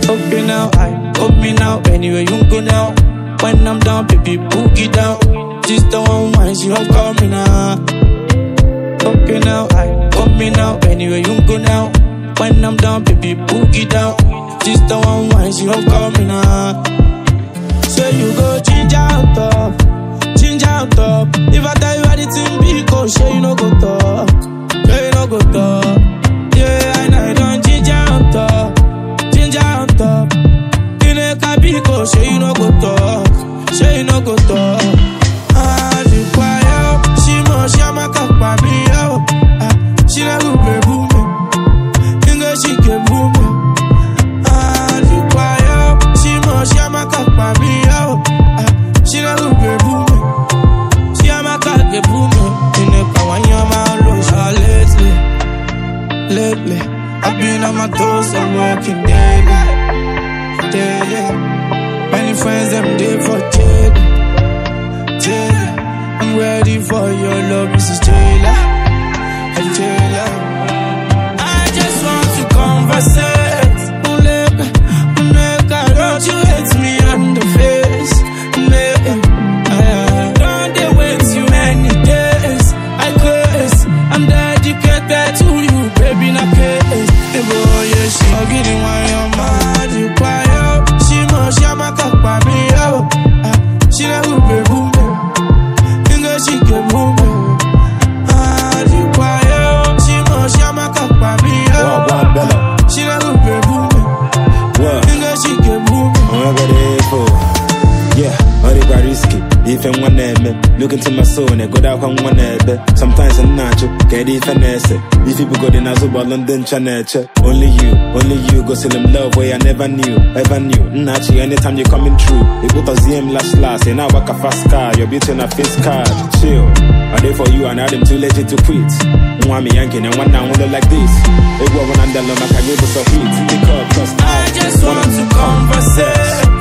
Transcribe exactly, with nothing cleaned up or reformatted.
Okay now, I hope me now. Anywhere you go now. When I'm down, baby, boogie down. Just the one wine, she don't call me now. Okay now, I hope me now. Anywhere you go now. When I'm down, baby, boogie down. Just the one wine, she don't call me now. Say you go ginger on top, ginger on top. If I tell you anything, be go, sure you no go talk, sure you no go talk. Yeah, I know you don't ginger on top, ginger on top. In a cabiko, sure you no go talk, sure you no go talk. Ah, the choir, she must share my cup, baby, oh. Ah, she never be booming, English she get booming. Ah, the choir, she must share my cup, baby, oh. Ah, she never be booming, she a my cup, get booming. In the car when you're my loose, ah, lately, lately, I've been on my toes, I'm walking daily, daily. Many friends, them there for daily. I'm ready for your love, Missus Taylor. Taylor. I just want to conversate. Don't you hate me on the face? Don't they wait too many days? I curse. I'm dedicated to you, baby, not case. The boy, yeah, she I'll get it while you're mad. You quiet. She must share my cup, baby, oh. She never be boom. She get moving. Ah, the choir. She must share my cup, baby. Oh, she never be moving. What? She get moving. I'm ready for. Yeah, all the got risky. If I'm one name, look into my soul and go down on one name. Sometimes I'm natural, get it finesse. If people go to Nazuba, London, Channel, only you, only you go see them love where I never knew, ever knew. Naturally, anytime you're coming through, it put a Z M last last, and now walk a fast car, you're beating a face card. Chill, are they for you and I'm too late to quit? Want me yanking and one down window like this. They go on under the I give us a hit. I just want to conversate.